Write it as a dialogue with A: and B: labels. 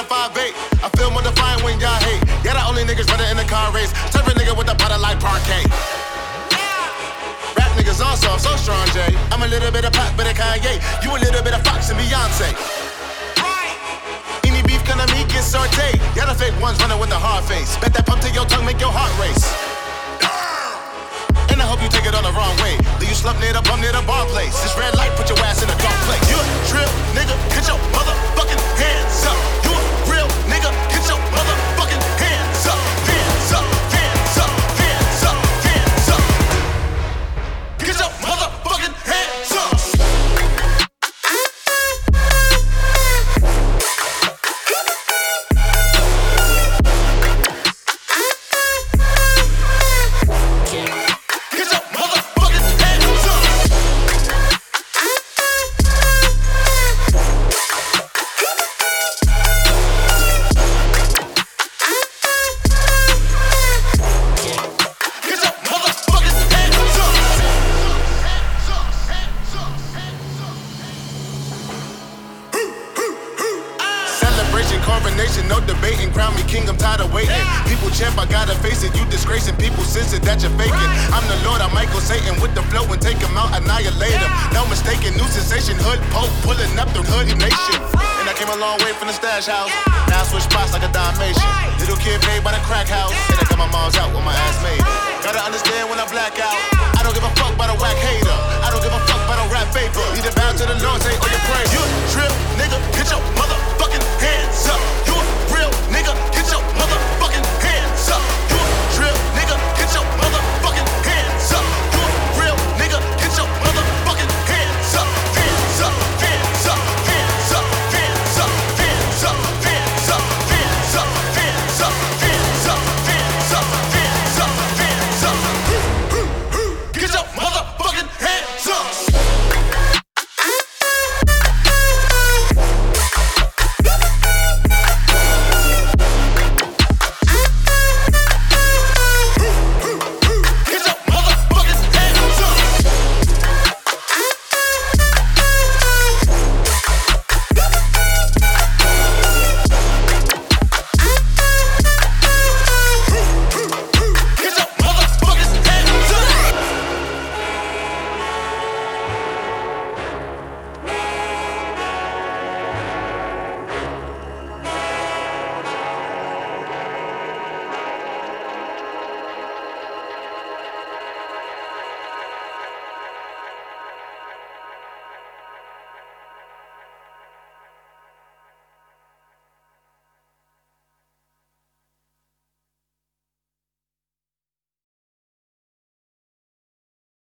A: 5'8". I feel more defiant when y'all hate. Yeah, the only niggas running in the car race. Turf a nigga with a butter like parquet. Rap niggas also, I'm so strong, Jay. I'm a little bit of pop, bit of Kanye. You a little bit of Fox and Beyonce. Any beef gonna meet get sauteed. Yeah, the fake ones running with a hard face. Bet that pump to your tongue make your heart race. And I hope you take it on the wrong way. Leave you slump near the bum near the bar place. This red light put your ass in a dark place. You a real nigga, get your motherfucking hands up. You a real nigga, get your motherfucking hands up. Hands up, hands up, hands up, hands up. Get your motherfucking hands up. No debating, crown me king, I'm tired of waiting. People champ, I gotta face it. You disgracing, people sense it that you're faking. I'm the Lord, I'm Michael Satan with the flow and take him out, annihilate him. No mistaking, new sensation, hood pope, pulling up the hood nation. And I came a long way from the stash house. Now I switch spots like a Dalmatian. Little kid made by the crack house. And I got my mom's out with my ass made. Gotta understand when I black out. I don't give a fuck about a whack hater. I don't give a fuck about a rap vapor. Need to bow to the Lord, say all your praise. You a trip, nigga, get your motherfucking hands up.